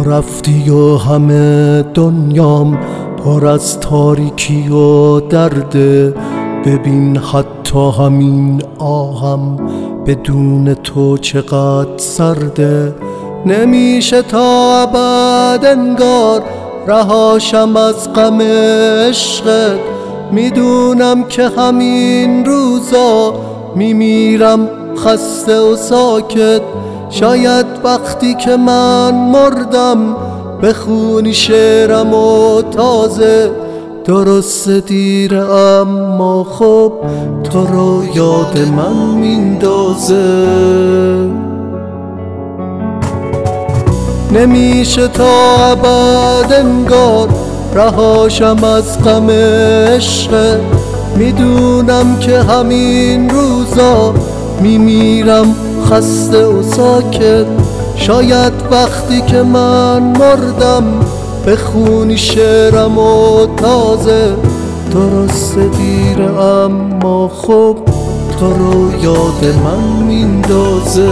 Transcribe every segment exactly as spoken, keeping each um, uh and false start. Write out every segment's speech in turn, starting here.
تو رفتی و همه دنیام پر از تاریکی و درده. ببین حتی همین آهم بدون تو چقدر سرده. نمیشه تا ابد انگار رهاشم از غم عشقت. میدونم که همین روزا میمیرم خسته و ساکت. شاید وقتی که من مردم بخونی شعرم و تازه. درست دیره اما خب تو رو یاد من میندازه. نمیشه تا ابد انگار رهاشم از غم عشقت. میدونم که همین روزا میمیرم خسته و ساکت. شاید وقتی که من مردم بخونی شعرم و تازه. درست دیره اما خب تو رو یاد من میندازه.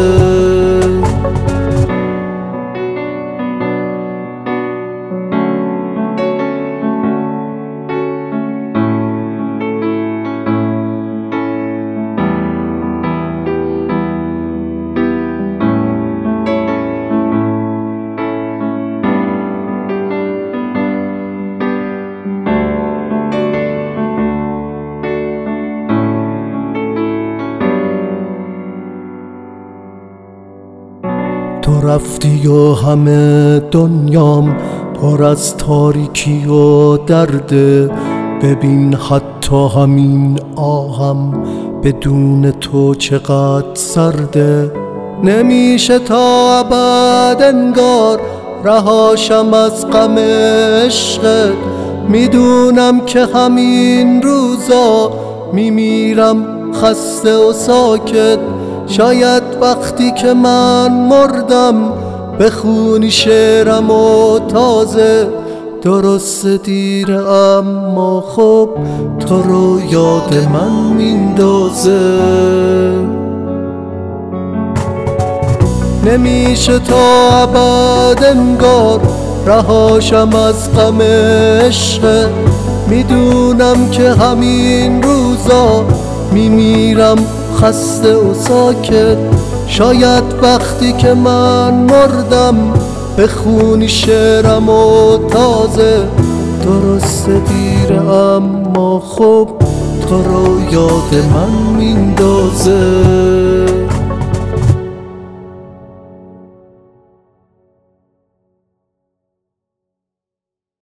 تو رفتی و همه دنیام پر از تاریکی و درده. ببین حتی همین آهم بدون تو چقدر سرده. نمیشه تا ابد انگار رهاشم از غم عشقت. میدونم که همین روزا میمیرم خسته و ساکت. شاید وقتی که من مردم بخونی شعرم و تازه. درست دیره اما خب تو رو یاد من میندازه. نمیشه تا ابد انگار رهاشم از غم عشقت. میدونم که همین روزا میمیرم خسته و ساکت. شاید وقتی که من مردم بخونی شعرم و تازه. درست دیره اما خب تو رو یاد من میندازه.